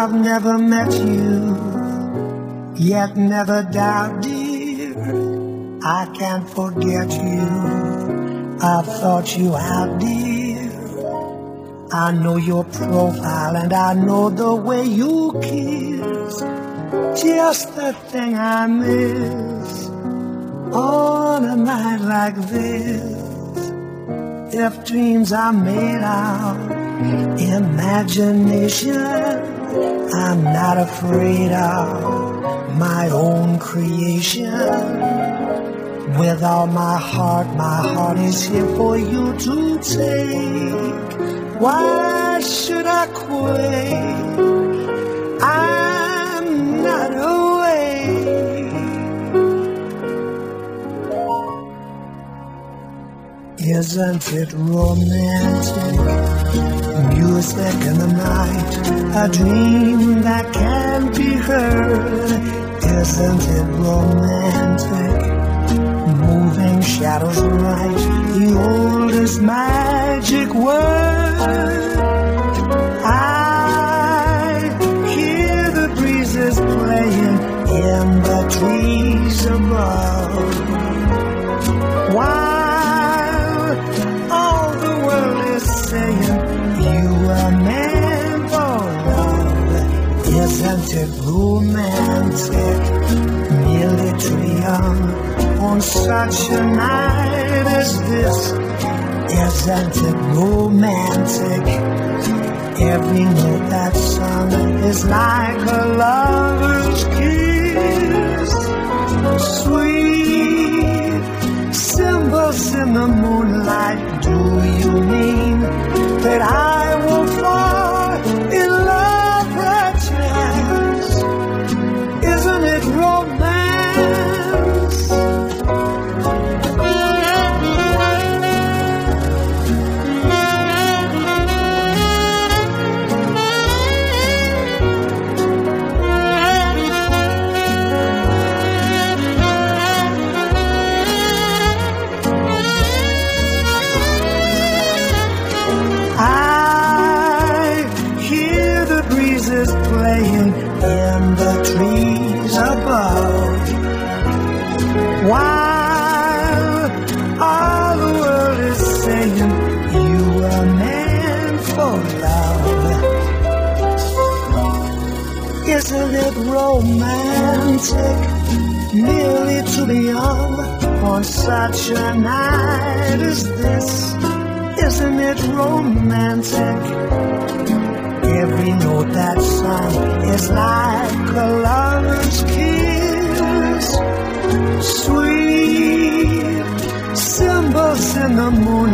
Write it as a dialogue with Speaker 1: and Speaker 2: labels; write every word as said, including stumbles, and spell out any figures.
Speaker 1: I've never met you, yet never doubt, dear, I can't forget you. I've thought you out, dear. I know your profile and I know the way you kiss. Just the thing I miss on a night like this. If dreams are made of imagination, I'm not afraid of my own creation. With all my heart, my heart is here for you to take. Why should I quake? I'm not awake. Isn't it romantic? Music in the night, a dream that can't be heard. Isn't it romantic? Moving shadows right, the oldest magic word. I hear the breezes playing in the trees above, while all the world is saying you are meant for love. Isn't it romantic? Merely too young on such a night as this. Isn't it romantic? Every note that's sung is like a lover's kiss. Sweet symbols in the moonlight. Do you mean that I will fall in love perchance? Isn't it romance? Playing in the trees above, while all the world is saying you are meant for love. Isn't it romantic? Merely to be young on such a night as this. Isn't it romantic? Every note that's sung is like a lover's kiss. Sweet symbols in the moon